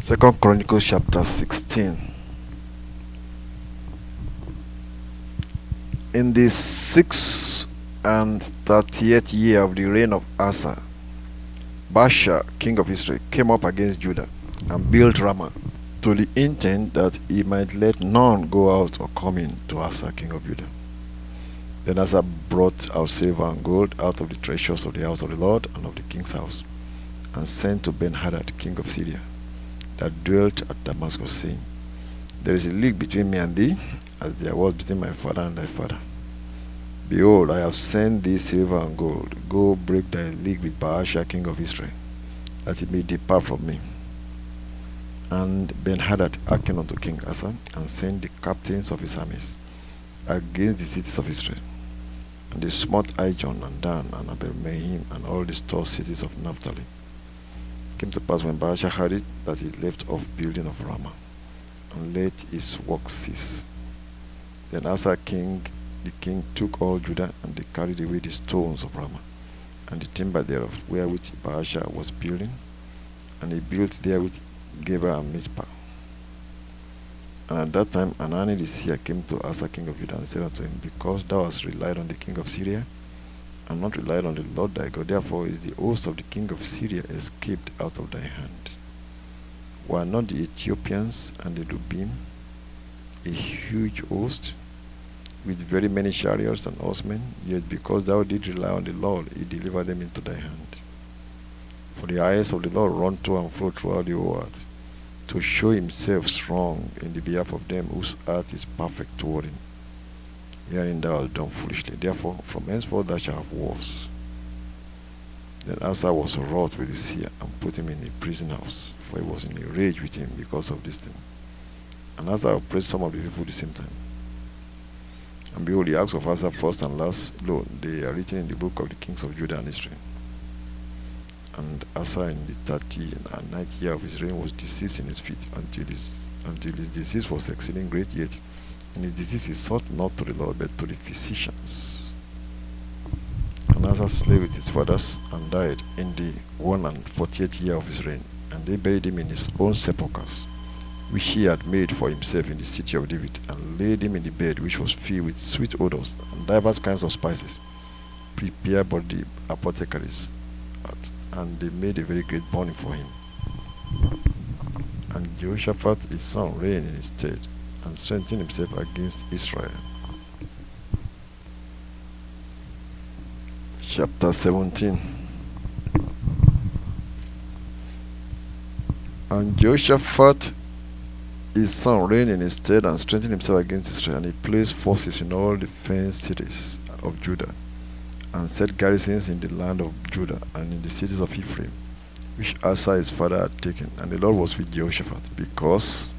Second Chronicles chapter 16. In the 630th year of the reign of Asa, Baasha, king of Israel, came up against Judah and built Ramah, to the intent that he might let none go out or come in to Asa, king of Judah. Then Asa brought out silver and gold out of the treasures of the house of the Lord and of the king's house, and sent to Ben-Hadad, king of Syria, that dwelt at Damascus, saying, There is a league between me and thee, as there was between my father and thy father. Behold, I have sent thee silver and gold. Go break thy league with Baasha, king of Israel, that he may depart from me. And Ben-Hadad hearkened unto King Asa, and sent the captains of his armies against the cities of Israel. And they smote Ijon and Dan and Abel-Mahim and all the store cities of Naphtali. It came to pass when Baasha heard it, that he left off building of Ramah, and let his work cease. Then Asa the king took all Judah, and they carried away the stones of Ramah, and the timber thereof, wherewith Baasha was building, and he built therewith Geba and Mizpah. And at that time Hanani the seer came to Asa king of Judah, and said unto him, Because thou hast relied on the king of Syria, and not relied on the Lord thy God, therefore is the host of the king of Syria escaped out of thy hand. Were not the Ethiopians and the Lubim a huge host, with very many chariots and horsemen? Yet because thou didst rely on the Lord, he delivered them into thy hand. For the eyes of the Lord run to and fro throughout the whole earth, to show himself strong in the behalf of them whose heart is perfect toward him. Herein thou hast done foolishly. Therefore, from henceforth thou shalt have wars. Then Asa was wroth with the seer, and put him in a prison house, for he was in a rage with him because of this thing. And Asa oppressed some of the people the same time. And behold, the acts of Asa, first and last, lo, they are written in the book of the kings of Judah and Israel. And Asa in the 39th year of his reign was diseased in his feet, until his disease was exceeding great. Yet in his disease he sought not to the Lord, but to the physicians. And Asa slept with his fathers, and died in the 41st year of his reign. And they buried him in his own sepulchres, which he had made for himself in the city of David, and laid him in the bed which was filled with sweet odors and divers kinds of spices, prepared by the apothecaries. And they made a very great burning for him. And Jehoshaphat his son reigned in his stead, and strengthened himself against Israel. Chapter 17. And Jehoshaphat his son reigned in his stead, and strengthened himself against Israel, and he placed forces in all the fenced cities of Judah, and set garrisons in the land of Judah and in the cities of Ephraim, which Asa his father had taken. And the Lord was with Jehoshaphat, because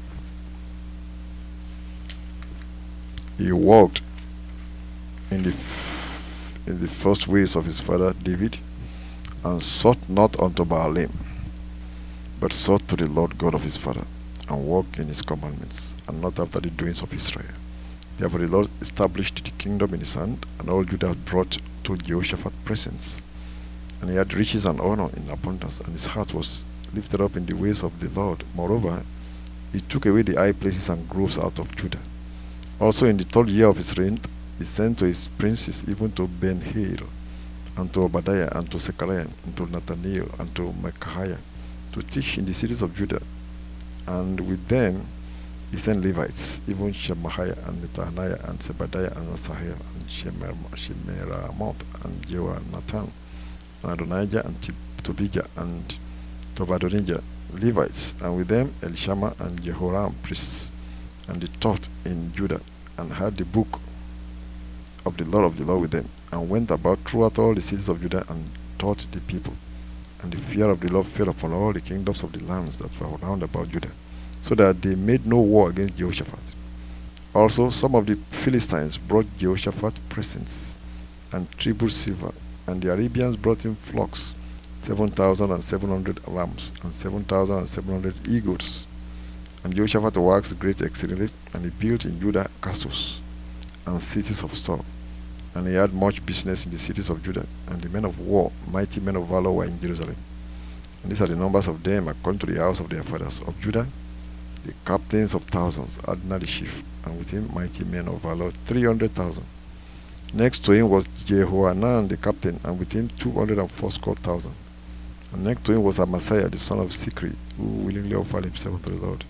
he walked in the first ways of his father David, and sought not unto Baalim, but sought to the Lord God of his father, and walked in his commandments, and not after the doings of Israel. Therefore the Lord established the kingdom in his hand, and all Judah brought to Jehoshaphat presents. And he had riches and honor in abundance, and his heart was lifted up in the ways of the Lord. Moreover, he took away the high places and groves out of Judah. Also in the 3rd year of his reign, he sent to his princes, even to Ben-Hail, and to Obadiah, and to Zechariah, and to Nathaniel, and to Micaiah, to teach in the cities of Judah. And with them he sent Levites, even Shemaiah and Nethaniah and Zebadiah and Asahel and Shemiramoth and Jehonathan and Adonijah and Tobijah and Tobadonijah, Levites, and with them Elishama and Jehoram, priests. And they taught in Judah, and had the book of the law with them, and went about throughout all the cities of Judah, and taught the people. And the fear of the Lord fell upon all the kingdoms of the lands that were round about Judah, so that they made no war against Jehoshaphat. Also some of the Philistines brought Jehoshaphat presents, and tribute silver, and the Arabians brought him flocks, 7,700 rams, and 7,700 eagles. And Jehoshaphat waxed great exceedingly, and he built in Judah castles and cities of store. And he had much business in the cities of Judah, and the men of war, mighty men of valor, were in Jerusalem. And these are the numbers of them according to the house of their fathers. Of Judah, the captains of thousands, Adnah the chief, and with him mighty men of valor, 300,000. Next to him was Jehohanan the captain, and with him 240,000. And next to him was Amasiah the son of Sikri, who willingly offered himself to the Lord.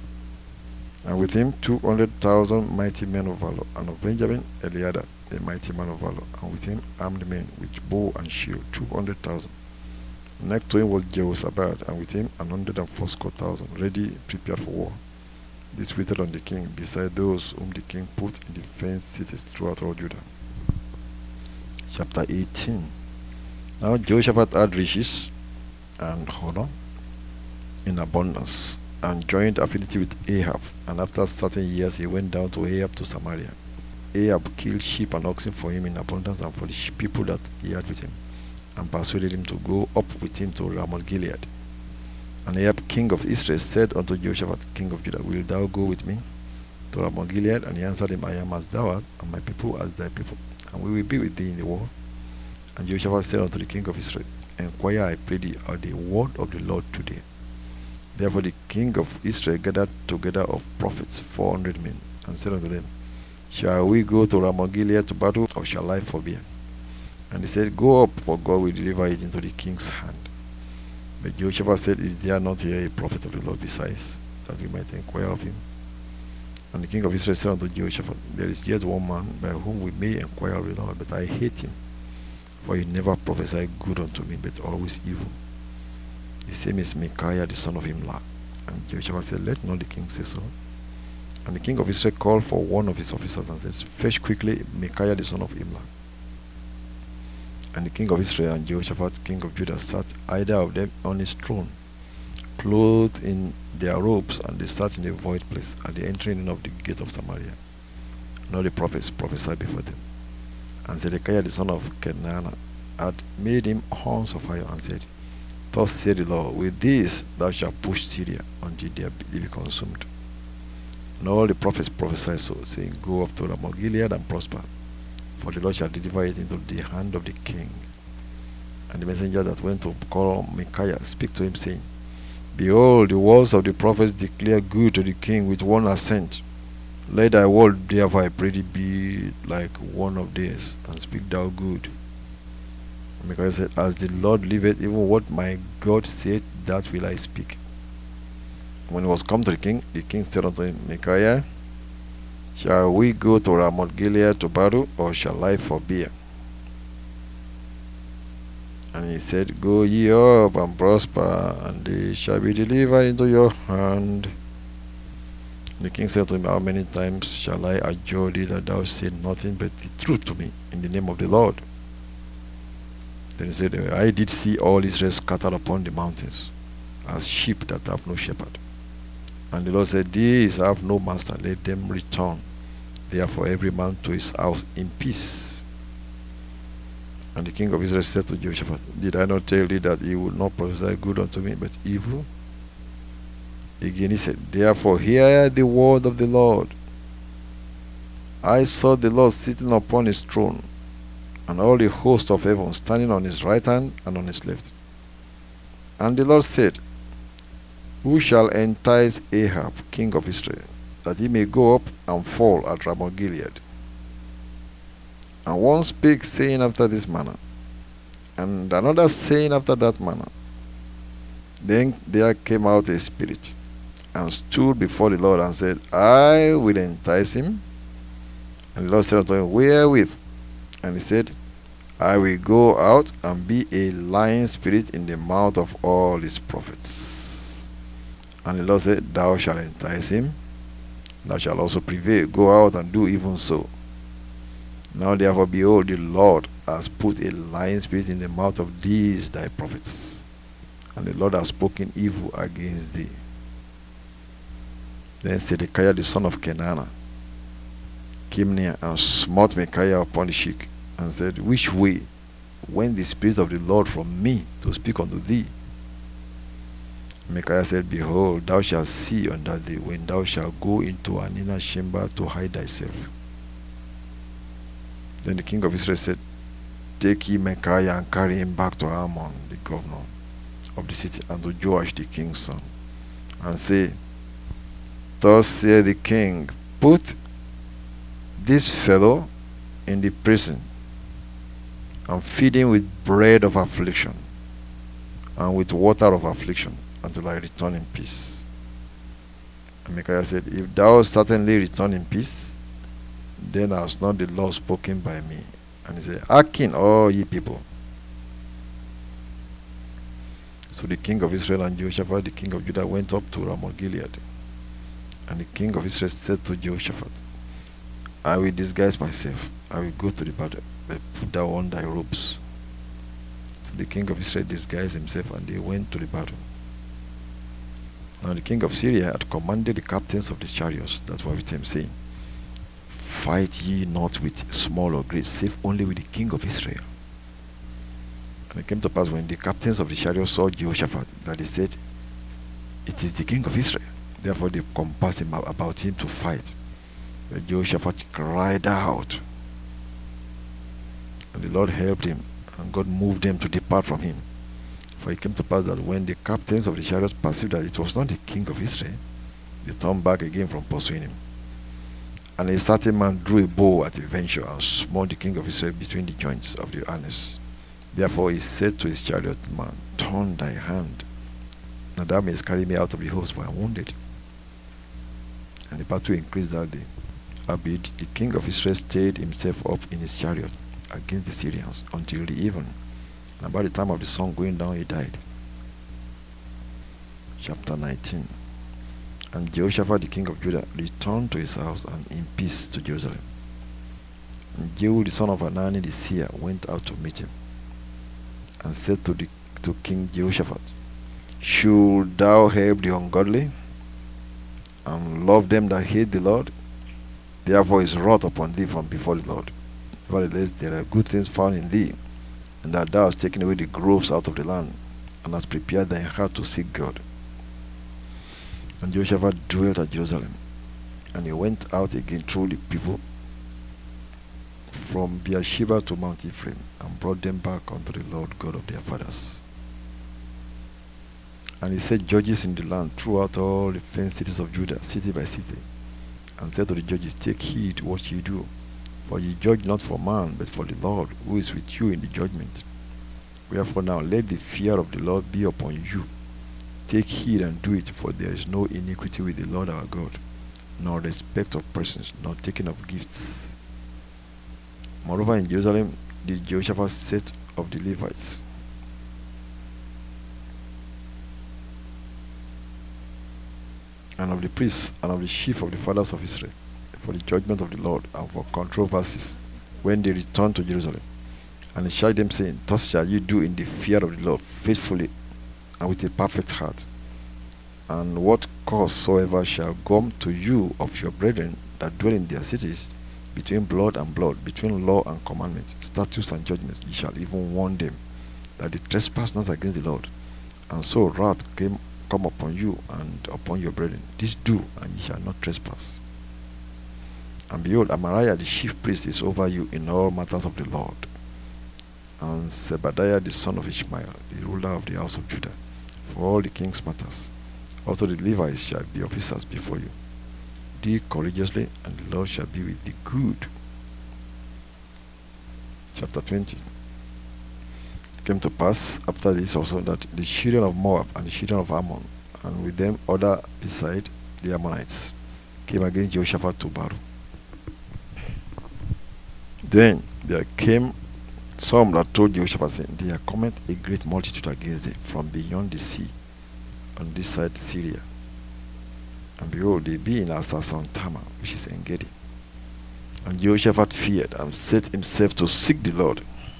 And with him 200,000 mighty men of valor, and of Benjamin Eliada, a mighty man of valor, and with him armed men with bow and shield, 200,000. Next to him was Jehoshaphad, and with him 140,000, ready, prepared for war. This waited on the king, beside those whom the king put in the fenced cities throughout all Judah. Chapter 18. Now Jehoshaphat had riches and honor in abundance, and joined affinity with Ahab, and after certain years he went down to Ahab to Samaria. Ahab killed sheep and oxen for him in abundance and for the people that he had with him, and persuaded him to go up with him to Ramoth Gilead. And Ahab king of Israel said unto Jehoshaphat king of Judah, Wilt thou go with me to Ramoth Gilead? And he answered him, I am as thou art, and my people as thy people, and we will be with thee in the war. And Jehoshaphat said unto the king of Israel, Enquire, I pray thee, at the word of the Lord today. Therefore the king of Israel gathered together of prophets 400 men, and said unto them, Shall we go to Ramoth Gilead to battle, or shall I forbear? And he said, Go up, for God will deliver it into the king's hand. But Jehoshaphat said, Is there not here a prophet of the Lord besides, that we might inquire of him? And the king of Israel said unto Jehoshaphat, There is yet one man by whom we may inquire of the Lord, but I hate him, for he never prophesied good unto me, but always evil. The same is Micaiah the son of Imlah. And Jehoshaphat said, Let not the king say so. And the king of Israel called for one of his officers and said, Fetch quickly Micaiah the son of Imlah. And the king of Israel and Jehoshaphat king of Judah sat either of them on his throne, clothed in their robes, and they sat in a void place at the entering in of the gate of Samaria. And all the prophets prophesied before them. And Zedekiah the son of Kenana had made him horns of fire, and said, Thus said the Lord, With this thou shalt push Syria until they be consumed. And all the prophets prophesied so, saying, Go up to Ramoth Gilead and prosper, for the Lord shall deliver it into the hand of the king. And the messenger that went to call Micaiah spake to him, saying, Behold, the words of the prophets declare good to the king with one assent. Let thy word therefore, I pray thee, be like one of theirs, and speak thou good. And Micaiah said, As the Lord liveth, even what my God said, that will I speak. When he was come to the king said unto him, Micaiah, shall we go to Ramoth Gilead to battle, or shall I forbear? And he said, Go ye up and prosper, and they shall be delivered into your hand. And the king said to him, How many times shall I adjure thee that thou say nothing but the truth to me in the name of the Lord? Then he said, I did see all Israel scattered upon the mountains, as sheep that have no shepherd. And the Lord said, These have no master, let them return, therefore every man to his house in peace. And the king of Israel said to Jehoshaphat, Did I not tell thee that he would not prophesy good unto me, but evil? Again he said, Therefore hear the word of the Lord. I saw the Lord sitting upon his throne, and all the host of heaven standing on his right hand and on his left. And the Lord said, Who shall entice Ahab, king of Israel, that he may go up and fall at Ramoth Gilead? And one spake, saying after this manner, and another saying after that manner. Then there came out a spirit, and stood before the Lord, and said, I will entice him. And the Lord said unto him, Wherewith? And he said, I will go out and be a lying spirit in the mouth of all his prophets. And the Lord said, Thou shalt entice him, thou shalt also prevail. Go out and do even so. Now therefore, behold, the Lord has put a lying spirit in the mouth of these thy prophets, and the Lord has spoken evil against thee. Then Zedekiah the son of Kenana came near and smote Micaiah upon the cheek, and said, Which way went the spirit of the Lord from me to speak unto thee? Micaiah said, Behold, thou shalt see on that day, when thou shalt go into an inner chamber to hide thyself. Then the king of Israel said, Take ye Micaiah and carry him back to Amon the governor, of the city, and to Joash the king's son, and say, Thus saith the king, put this fellow in the prison, and feed him with bread of affliction, and with water of affliction, until I return in peace. And Micaiah said, If thou certainly return in peace, then has not the law spoken by me. And he said, Hearken, all ye people. So the king of Israel and Jehoshaphat, the king of Judah, went up to Ramoth Gilead. And the king of Israel said to Jehoshaphat, I will disguise myself. I will go to the battle, but put thou on thy robes. So the king of Israel disguised himself, and they went to the battle. Now the king of Syria had commanded the captains of the chariots that were with him, saying, Fight ye not with small or great, save only with the king of Israel. And it came to pass, when the captains of the chariots saw Jehoshaphat, that they said, It is the king of Israel. Therefore they compassed him about him to fight. But Jehoshaphat cried out, and the Lord helped him, and God moved them to depart from him. For it came to pass that when the captains of the chariots perceived that it was not the king of Israel, they turned back again from pursuing him. And a certain man drew a bow at a venture, and smote the king of Israel between the joints of the harness. Therefore he said to his chariot man, Turn thy hand, that thou mayest carry me out of the host, for I am wounded. And the battle increased that day. Howbeit the king of Israel stayed himself up in his chariot against the Syrians until the even. And about the time of the sun going down, he died. Chapter 19. And Jehoshaphat the king of Judah returned to his house, and in peace to Jerusalem. And Jehu the son of Hanani the seer went out to meet him, and said to King Jehoshaphat, Should thou help the ungodly, and love them that hate the Lord? Therefore is wrath upon thee from before the Lord. Nevertheless, there are good things found in thee, and that thou hast taken away the groves out of the land, and hast prepared thine heart to seek God. And Jehoshaphat dwelt at Jerusalem, and he went out again through the people from Beersheba to Mount Ephraim, and brought them back unto the Lord God of their fathers. And he set judges in the land throughout all the fenced cities of Judah, city by city, and said to the judges, Take heed what ye do, for ye judge not for man, but for the Lord, who is with you in the judgment. Wherefore now let the fear of the Lord be upon you. Take heed and do it, for there is no iniquity with the Lord our God, nor respect of persons, nor taking of gifts. Moreover, in Jerusalem did Jehoshaphat set of the Levites, and of the priests, and of the chief of the fathers of Israel, for the judgment of the Lord, and for controversies, when they returned to Jerusalem. And he charged them, saying, Thus shall ye do in the fear of the Lord, faithfully, and with a perfect heart. And what cause soever shall come to you of your brethren that dwell in their cities, between blood and blood, between law and commandment, statutes and judgments, ye shall even warn them, that they trespass not against the Lord. And so wrath come upon you and upon your brethren. This do, and ye shall not trespass. And behold, Amariah the chief priest is over you in all matters of the Lord, and Zebadiah the son of Ishmael, the ruler of the house of Judah, for all the king's matters. Also the Levites shall be officers before you. Do courageously, and the Lord shall be with thee good. Chapter 20. It came to pass after this also that the children of Moab and the children of Ammon, and with them other beside the Ammonites, came against Jehoshaphat to battle. Then there came some that told Jehoshaphat, saying, There cometh a great multitude against thee from beyond the sea, on this side Syria. And behold, they be in Hasason Tamar, which is Engedi. And Jehoshaphat feared, and set himself to seek the Lord,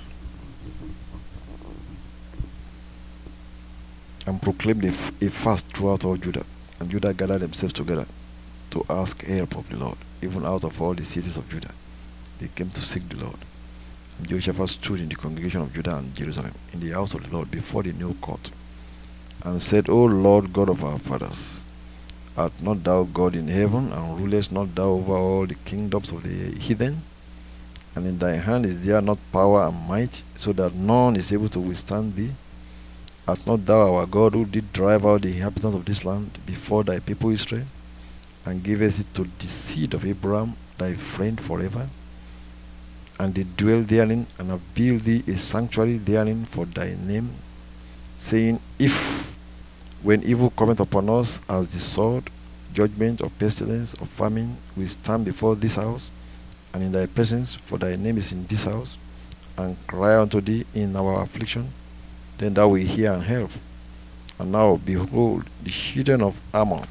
and proclaimed a fast throughout all Judah. And Judah gathered themselves together to ask help of the Lord. Even out of all the cities of Judah, they came to seek the Lord. And Jehoshaphat stood in the congregation of Judah and Jerusalem, in the house of the Lord, before the new court, and said, O Lord God of our fathers, art not thou God in heaven, and rulest not thou over all the kingdoms of the heathen? And in thy hand is there not power and might, so that none is able to withstand thee? Art not thou our God, who did drive out the inhabitants of this land before thy people Israel, and gavest it to the seed of Abraham thy friend forever? And they dwell therein, and have built thee a sanctuary therein for thy name, saying, If, when evil cometh upon us as the sword, judgment, or pestilence, or famine, we stand before this house, and in thy presence, for thy name is in this house, and cry unto thee in our affliction, then thou wilt hear and help. And now, behold, the children of Ammon,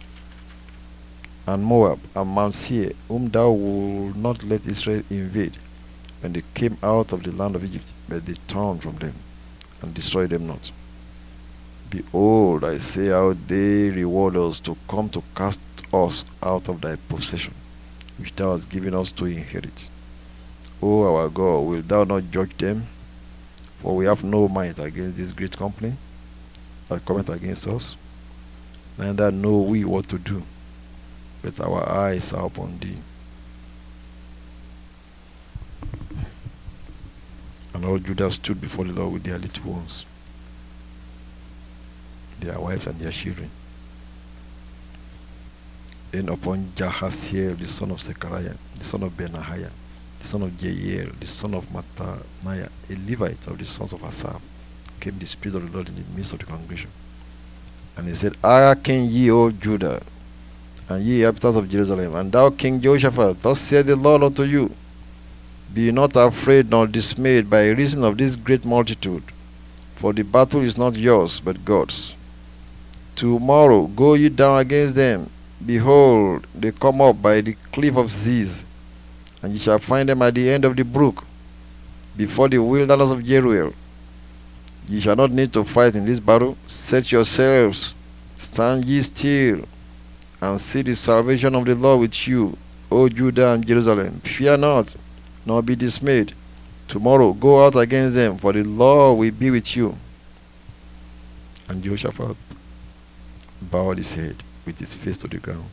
and Moab, and Mount Seir, whom thou wilt not let Israel invade, when they came out of the land of Egypt, but they turned from them, and destroyed them not. Behold, I say how they reward us to come to cast us out of thy possession, which thou hast given us to inherit. O our God, wilt thou not judge them? For we have no might against this great company that cometh against us, neither know we what to do, but our eyes are upon thee. And all Judah stood before the Lord with their little ones, their wives and their children. Then upon Jahaziel, the son of Zechariah, the son of Benahiah, the son of Jeiel, the son of Mattaniah, a Levite of the sons of Asaph, came the Spirit of the Lord in the midst of the congregation. And he said, Hearken ye, O Judah, and ye inhabitants of Jerusalem, and thou King Jehoshaphat, thus saith the Lord unto you, Be not afraid nor dismayed by reason of this great multitude, for the battle is not yours, but God's. Tomorrow go ye down against them. Behold, they come up by the cliff of Ziz, and ye shall find them at the end of the brook, before the wilderness of Jeruel. Ye shall not need to fight in this battle. Set yourselves, stand ye still, and see the salvation of the Lord with you, O Judah and Jerusalem. Fear not, nor be dismayed. Tomorrow go out against them, for the Lord will be with you. And Jehoshaphat bowed his head with his face to the ground.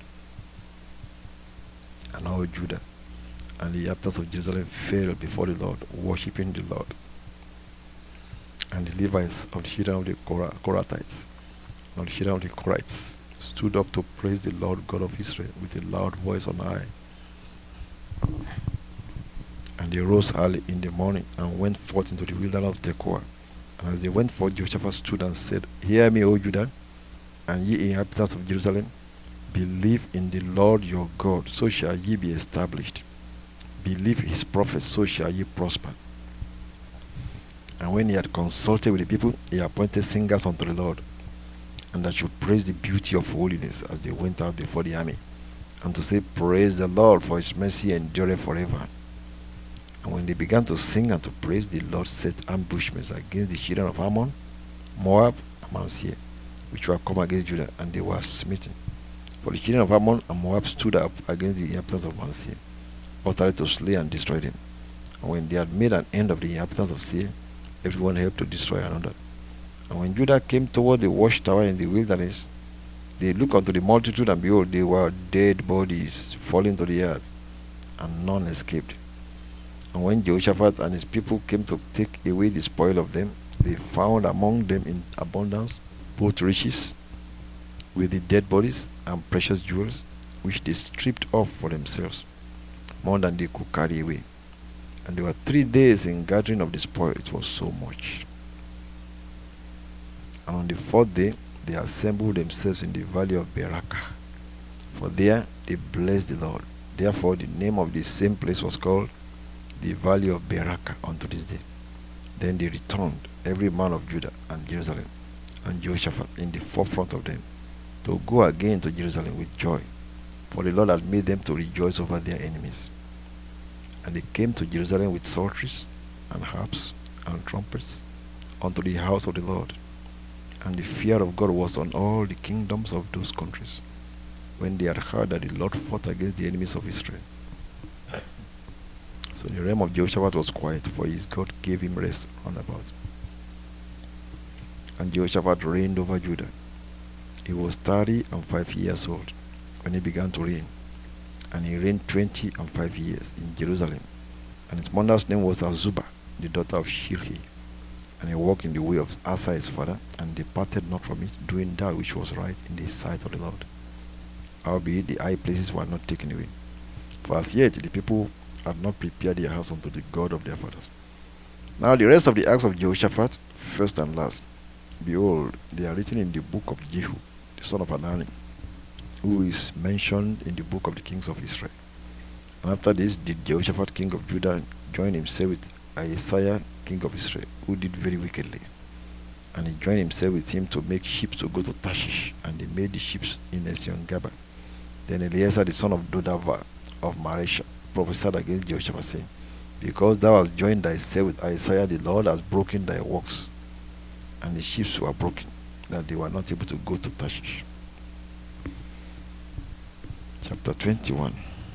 And all Judah and the inhabitants of Jerusalem fell before the Lord, worshipping the Lord. And the Levites of the children of the Korathites, and the children of the Korites, stood up to praise the Lord God of Israel with a loud voice on high. And they rose early in the morning and went forth into the wilderness of Tekoa. And as they went forth, Jehoshaphat stood and said, Hear me, O Judah, and ye inhabitants of Jerusalem, believe in the Lord your God, so shall ye be established. Believe his prophets, so shall ye prosper. And when he had consulted with the people, he appointed singers unto the Lord, and that should praise the beauty of holiness as they went out before the army, and to say, Praise the Lord, for his mercy endureth forever. And when they began to sing and to praise, the Lord set ambushments against the children of Ammon, Moab, and Mount Seir, which were come against Judah, and they were smitten. For the children of Ammon and Moab stood up against the inhabitants of Mount Seir, utterly to slay and destroy them. And when they had made an end of the inhabitants of Seir, everyone helped to destroy another. And when Judah came toward the watchtower in the wilderness, they looked unto the multitude, and behold, they were dead bodies falling to the earth, and none escaped. And when Jehoshaphat and his people came to take away the spoil of them, they found among them in abundance both riches with the dead bodies and precious jewels, which they stripped off for themselves, more than they could carry away. And there were 3 days in gathering of the spoil, it was so much. And on the 4th day, they assembled themselves in the valley of Beraka, for there they blessed the Lord. Therefore the name of the same place was called the valley of Beraka unto this day. Then they returned, every man of Judah and Jerusalem, and Jehoshaphat in the forefront of them, to go again to Jerusalem with joy, for the Lord had made them to rejoice over their enemies. And they came to Jerusalem with psalteries and harps and trumpets unto the house of the Lord. And the fear of God was on all the kingdoms of those countries, when they had heard that the Lord fought against the enemies of Israel. So the realm of Jehoshaphat was quiet, for his God gave him rest round about. And Jehoshaphat reigned over Judah. He was 35 years old when he began to reign, and he reigned 25 years in Jerusalem. And his mother's name was Azubah, the daughter of Shilhi. And he walked in the way of Asa his father, and departed not from it, doing that which was right in the sight of the Lord. Howbeit the high places were not taken away. For as yet the people had not prepared their house unto the God of their fathers. Now the rest of the acts of Jehoshaphat, first and last, behold, they are written in the book of Jehu, the son of Hanani, who is mentioned in the book of the kings of Israel. And after this did Jehoshaphat king of Judah join himself with Isaiah king of Israel, who did very wickedly. And he joined himself with him to make ships to go to Tarshish, and they made the ships in Ezion-Geber. Then Eliezer the son of Dodava of Maresha prophesied against Jehoshaphat, saying, Because thou hast joined thyself with Isaiah, the Lord has broken thy works. And the ships were broken, that they were not able to go to Tarshish. Chapter 21.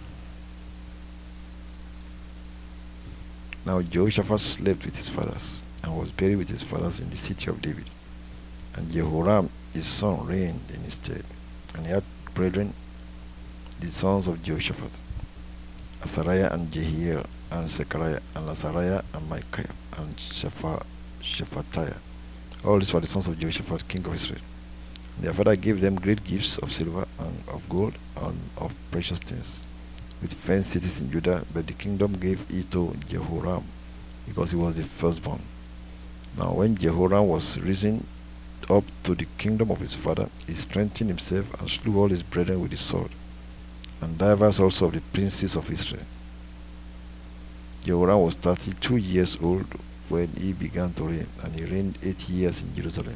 Now Jehoshaphat slept with his fathers, and was buried with his fathers in the city of David. And Jehoram his son reigned in his stead. And he had brethren, the sons of Jehoshaphat, Azariah and Jehiel, and Zechariah, and Azariah, and Micaiah, and Shephatiah. All these were the sons of Jehoshaphat, king of Israel. And their father gave them great gifts of silver, and of gold, and of precious things, with fenced cities in Judah, but the kingdom gave it to Jehoram, because he was the firstborn. Now when Jehoram was risen up to the kingdom of his father, he strengthened himself, and slew all his brethren with the sword, and divers also of the princes of Israel. Jehoram was 32 years old when he began to reign, and he reigned 8 years in Jerusalem.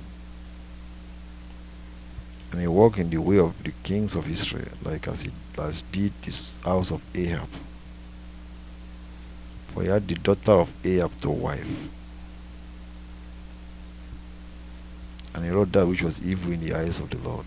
And he walked in the way of the kings of Israel, like as did this house of Ahab. For he had the daughter of Ahab to wife. And he wrote that which was evil in the eyes of the Lord.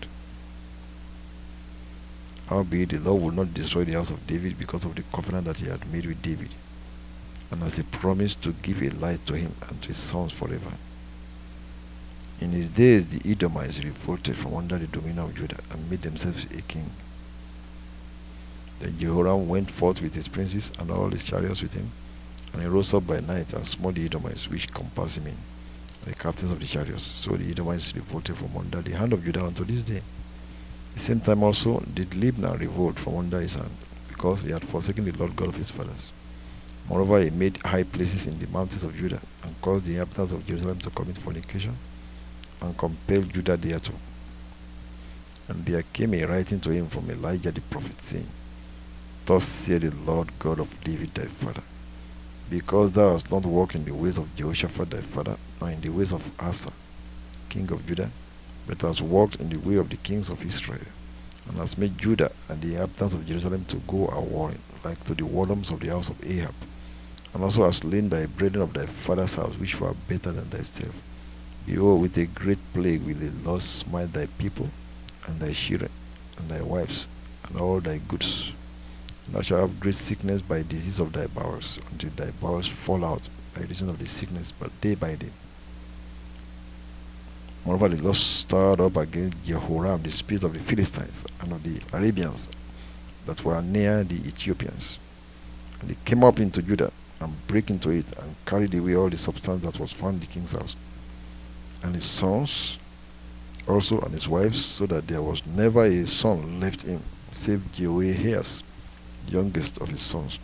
Howbeit the Lord would not destroy the house of David because of the covenant that he had made with David, and as he promised to give a light to him and to his sons forever. In his days the Edomites revolted from under the dominion of Judah, and made themselves a king. Then Jehoram went forth with his princes, and all his chariots with him, and he rose up by night, and smote the Edomites which compassed him in, the captains of the chariots. So the Edomites revolted from under the hand of Judah unto this day. The same time also did Libnah revolt from under his hand, because he had forsaken the Lord God of his fathers. Moreover, he made high places in the mountains of Judah, and caused the inhabitants of Jerusalem to commit fornication, and compelled Judah thereto. And there came a writing to him from Elijah the prophet, saying, Thus saith the Lord God of David thy father, because thou hast not walked in the ways of Jehoshaphat thy father, nor in the ways of Asa, king of Judah, but hast walked in the way of the kings of Israel, and hast made Judah and the inhabitants of Jerusalem to go a-warring, like to the whoredoms of the house of Ahab, and also hast slain thy brethren of thy father's house, which were better than thyself. Behold, with a great plague will the Lord smite thy people, and thy children, and thy wives, and all thy goods. And thou shalt have great sickness by disease of thy bowels, until thy bowels fall out by reason of the sickness, but day by day. Moreover, the Lord stirred up against Jehoram the spirit of the Philistines and of the Arabians that were near the Ethiopians. And they came up into Judah, and brake into it, and carried away all the substance that was found in the king's house, and his sons also, and his wives, so that there was never a son left him, save Jehoahaz, the youngest of his sons.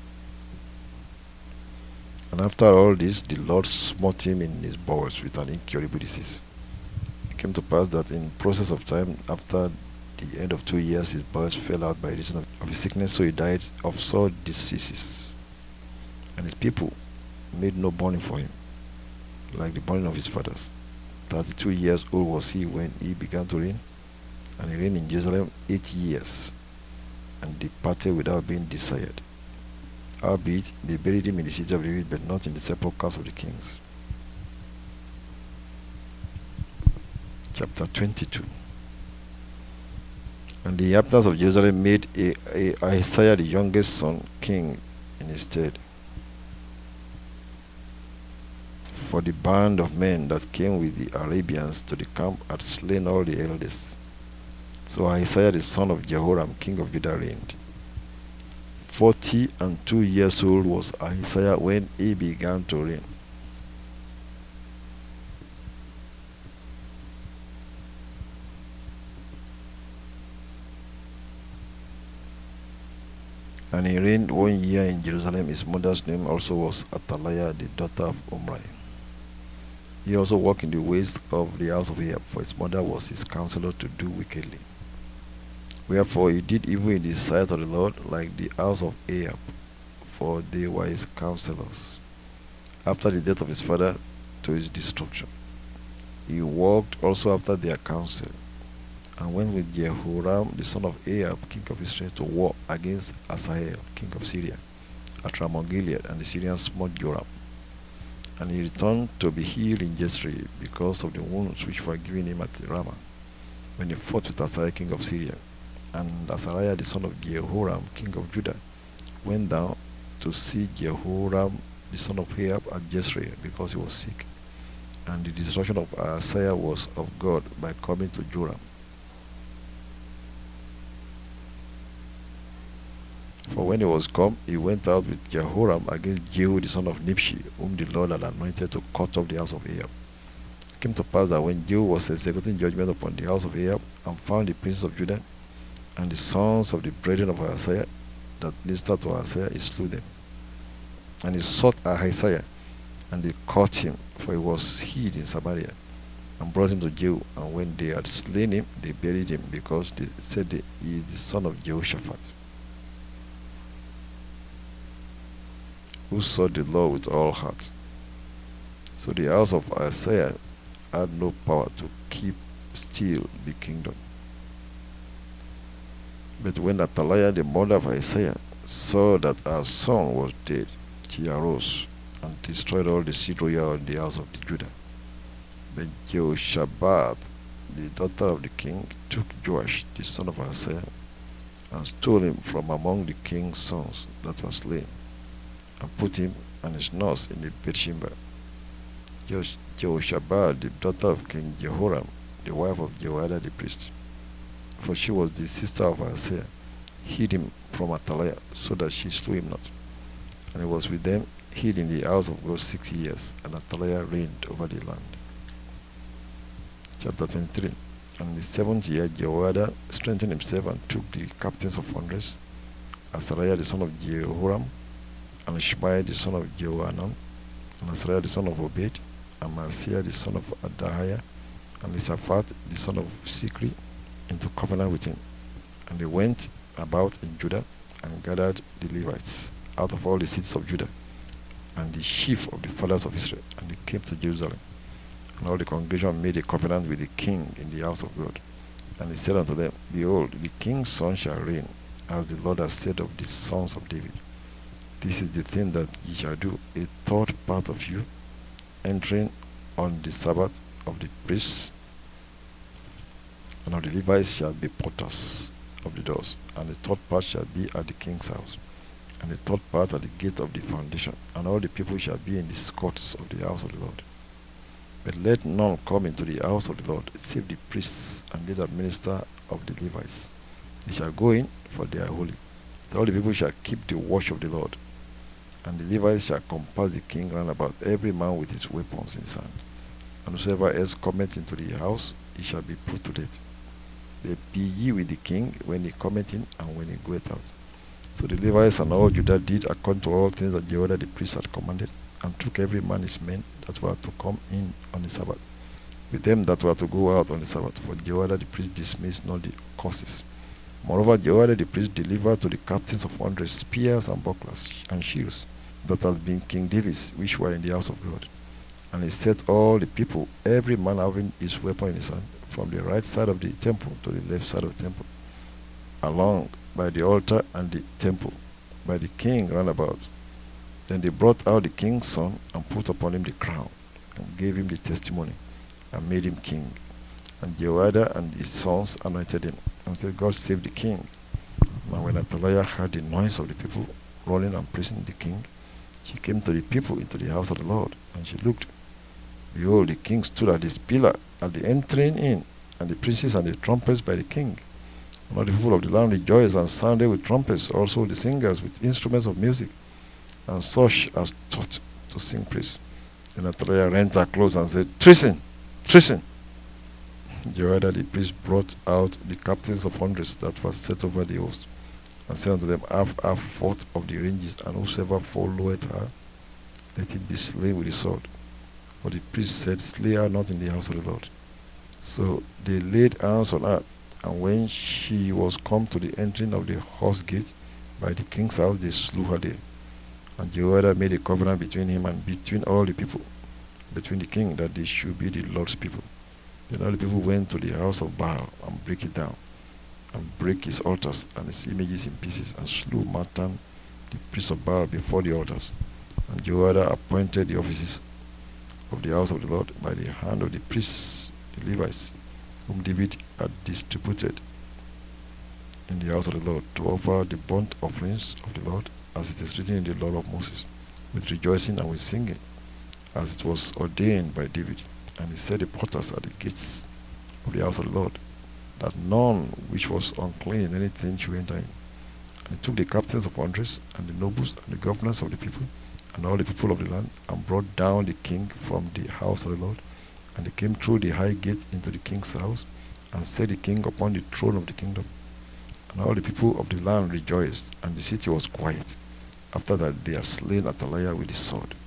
And after all this, the Lord smote him in his bowels with an incurable disease. It came to pass that in process of time, after the end of 2 years, his bowels fell out by reason of his sickness, so he died of sore diseases. And his people made no mourning for him, like the mourning of his fathers. 32 years old was he when he began to reign, and he reigned in Jerusalem 8 years, and departed without being desired. Howbeit, they buried him in the city of David, but not in the sepulchres of the kings. Chapter 22. And the inhabitants of Jerusalem made Ahaziah the youngest son king in his stead. For the band of men that came with the Arabians to the camp had slain all the elders. So Ahaziah the son of Jehoram king of Judah reigned. 42 years old was Ahaziah when he began to reign. And he reigned 1 year in Jerusalem. His mother's name also was Athaliah, the daughter of Omri. He also walked in the ways of the house of Ahab, for his mother was his counselor to do wickedly. Wherefore he did evil in the sight of the Lord, like the house of Ahab, for they were his counselors. After the death of his father, to his destruction. He walked also after their counsel, and went with Jehoram the son of Ahab, king of Israel, to war against Hazael, king of Syria, at Ramoth Gilead, and the Syrians smote Joram. And he returned to be healed in Jezreel, because of the wounds which were given him at Ramah, when he fought with Hazael, king of Syria. And Azariah the son of Jehoram, king of Judah, went down to see Jehoram the son of Ahab at Jezreel, because he was sick. And the destruction of Ahaziah was of God by coming to Joram. For when he was come, he went out with Jehoram against Jehu the son of Nimshi, whom the Lord had anointed to cut off the house of Ahab. It came to pass that when Jehu was executing judgment upon the house of Ahab, and found the princes of Judah, and the sons of the brethren of Ahaziah that ministered to Ahaziah, he slew them. And he sought Ahaziah, and they caught him, for he was hid in Samaria, and brought him to Jehu. And when they had slain him, they buried him, because they said that he is the son of Jehoshaphat, who sought the Lord with all heart. So the house of Ahaziah had no power to keep still the kingdom. But when Athaliah, the mother of Ahaziah, saw that her son was dead, she arose and destroyed all the seed royal in the house of Judah. But Jehoshabat, the daughter of the king, took Joash, the son of Ahaziah, and stole him from among the king's sons that were slain, and put him and his nurse in the bedchamber. Jehoshabat, the daughter of King Jehoram, the wife of Jehoiada the priest, for she was the sister of Ahaziah, hid him from Athaliah, so that she slew him not. And he was with them, hid in the house of God 6 years, and Athaliah reigned over the land. Chapter 23. And in the 7th year Jehoiada strengthened himself and took the captains of hundreds, Azariah the son of Jehoram, and Shemaiah the son of Jehohanan, and Azariah the son of Obed, and Maaseiah the son of Adahiah, and Lisaphat the son of Sikri, into covenant with him. And they went about in Judah, and gathered the Levites out of all the cities of Judah, and the chief of the fathers of Israel, and they came to Jerusalem. And all the congregation made a covenant with the king in the house of God. And he said unto them, Behold, the king's son shall reign, as the Lord has said of the sons of David. This is the thing that ye shall do: a third part of you entering on the Sabbath of the priests and of the Levites shall be porters of the doors, and the third part shall be at the king's house, and the third part at the gate of the foundation, and all the people shall be in the courts of the house of the Lord. But let none come into the house of the Lord, save the priests and they that minister of the Levites. They shall go in, for they are holy. But all the people shall keep the watch of the Lord, and the Levites shall compass the king round about, every man with his weapons in his hand. And whosoever else cometh into the house, he shall be put to death. But be ye with the king when he cometh in, and when he goeth out. So the Levites and all Judah did according to all things that Jehoiada the priest had commanded, and took every man his men that were to come in on the Sabbath, with them that were to go out on the Sabbath. For Jehoiada the priest dismissed not the causes. Moreover, Jehoiada the priest delivered to the captains of hundreds spears and bucklers and shields, that had been King David's, which were in the house of God. And he set all the people, every man having his weapon in his hand, from the right side of the temple to the left side of the temple, along by the altar and the temple, by the king round about. Then they brought out the king's son, and put upon him the crown, and gave him the testimony, and made him king. And Jehoiada and his sons anointed him, and said, God save the king. Now when Athaliah heard the noise of the people rolling and praising the king, she came to the people into the house of the Lord, and she looked. Behold, the king stood at his pillar at the entering in, and the princes and the trumpets by the king. And all the people of the land rejoiced and sounded with trumpets, also the singers with instruments of music, and such as taught to sing praise. And Athaliah rent her clothes and said, Treason! Treason! Jehoiada the priest brought out the captains of hundreds that were set over the host, and said unto them, Have 4th of the ranges, and whosoever followeth her, let him be slain with the sword. But the priest said, Slay her not in the house of the Lord. So they laid hands on her, and when she was come to the entering of the horse gate by the king's house, they slew her there. And Jehoiada made a covenant between him and between all the people, between the king, that they should be the Lord's people. Then all the people went to the house of Baal and break it down, and break his altars and his images in pieces, and slew Mattan, the priest of Baal, before the altars. And Jehoiada appointed the offices of the house of the Lord by the hand of the priests, the Levites, whom David had distributed in the house of the Lord, to offer the burnt offerings of the Lord, as it is written in the law of Moses, with rejoicing and with singing, as it was ordained by David. And he set the porters at the gates of the house of the Lord, that none which was unclean in anything should enter in. And he took the captains of hundreds, and the nobles, and the governors of the people, and all the people of the land, and brought down the king from the house of the Lord. And they came through the high gate into the king's house, and set the king upon the throne of the kingdom. And all the people of the land rejoiced, and the city was quiet, after that they had slain Athaliah with the sword.